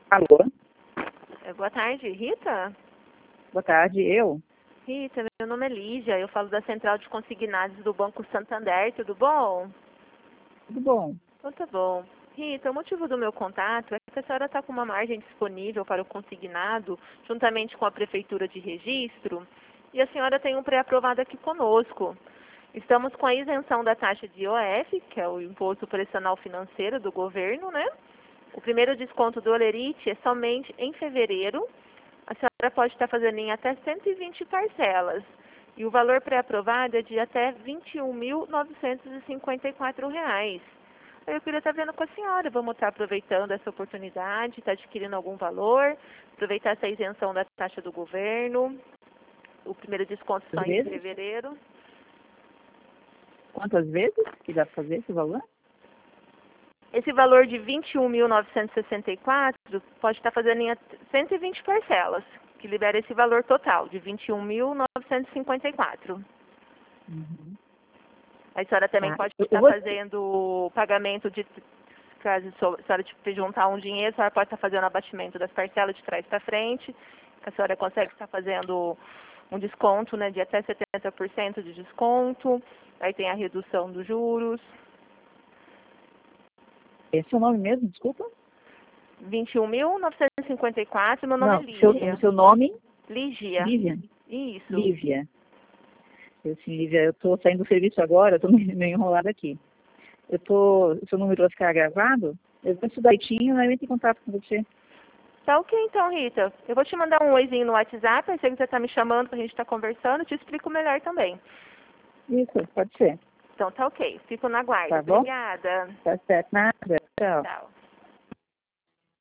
Alô? Boa tarde, Rita? Boa tarde, eu? Rita, meu nome é Lígia, eu falo da Central de Consignados do Banco Santander, tudo bom? Tudo bom? Então tá bom. Rita, o motivo do meu contato é que a senhora está com uma margem disponível para o consignado, juntamente com a Prefeitura de Registro, e a senhora tem um pré-aprovado aqui conosco. Estamos com a isenção da taxa de IOF, que é o Imposto Operacional Financeiro do governo, né? O primeiro desconto do Olerite é somente em fevereiro. A senhora pode estar fazendo em até 120 parcelas. E o valor pré-aprovado é de até R$ 21.954. Eu queria estar vendo com a senhora. Vamos estar aproveitando essa oportunidade, está adquirindo algum valor, aproveitar essa isenção da taxa do governo. O primeiro desconto só em fevereiro. Quantas vezes que dá para fazer esse valor? Esse valor de R$ 21.964 pode estar fazendo em 120 parcelas, que libera esse valor total de R$ 21.954. Uhum. A senhora também pode estar fazendo o pagamento de, caso a senhora juntar um dinheiro, a senhora pode estar fazendo o abatimento das parcelas de trás para frente. A senhora consegue estar fazendo um desconto, né, de até 70% de desconto. Aí tem a redução dos juros. Esse é o nome mesmo, desculpa? R$ 21.954, meu nome é Lígia. Seu nome? Lígia. Lívia? Isso. Lívia. Lívia, eu estou saindo do serviço agora, estou meio enrolada aqui. Seu número vai ficar gravado? Eu vou estudar direitinho, aí eu entro em contato com você. Tá ok então, Rita. Eu vou te mandar um oizinho no WhatsApp, aí se você tá me chamando pra gente estar conversando, eu te explico melhor também. Isso, pode ser. Então tá ok. Fico na guarda. Tá bom? Obrigada. Tá certo, nada. Tchau. Tchau.